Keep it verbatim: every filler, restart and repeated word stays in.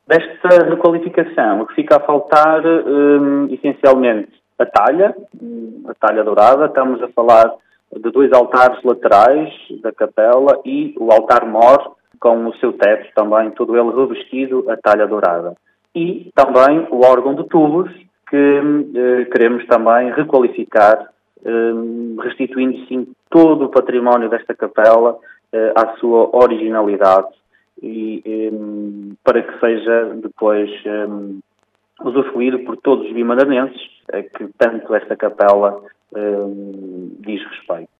Desta requalificação, o que fica a faltar, um, essencialmente, a talha, a talha dourada. Estamos a falar de dois altares laterais da capela e o altar-mor, com o seu teto também, todo ele revestido a talha dourada. E também o órgão de tubos, que eh, queremos também requalificar, eh, restituindo, sim, todo o património desta capela eh, à sua originalidade, e eh, para que seja depois eh, usufruído por todos os vimaranenses, a que tanto esta capela eh, diz respeito.